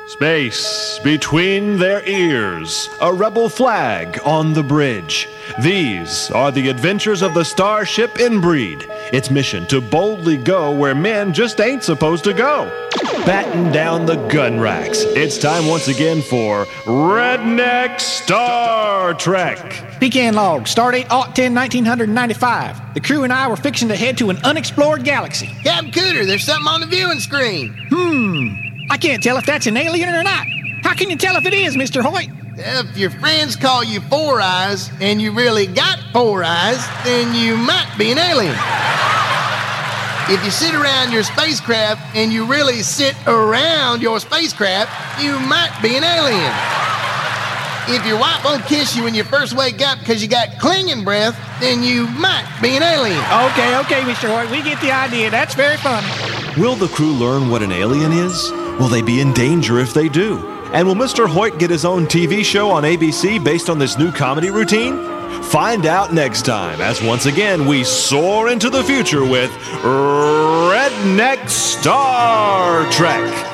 Space between their ears, a rebel flag on the bridge. These are the adventures of the Starship Inbreed. Its mission to boldly go where men just ain't supposed to go. Batten down the gun racks. It's time once again for Redneck Star Trek. Pecan log, stardate 10/10/1995. The crew and I were fixing to head to an unexplored galaxy. Captain Cooter, there's something on the viewing screen. I can't tell if that's an alien or not. How can you tell if it is, Mr. Hoyt? If your friends call you Four Eyes and you really got four eyes, then you might be an alien. If you sit around your spacecraft and you really sit around your spacecraft, you might be an alien. If your wife won't kiss you when you first wake up because you got clinging breath, then you might be an alien. Okay, Mr. Hoyt, we get the idea. That's very funny. Will the crew learn what an alien is? Will they be in danger if they do? And will Mr. Hoyt get his own TV show on ABC based on this new comedy routine? Find out next time as once again we soar into the future with Redneck Star Trek.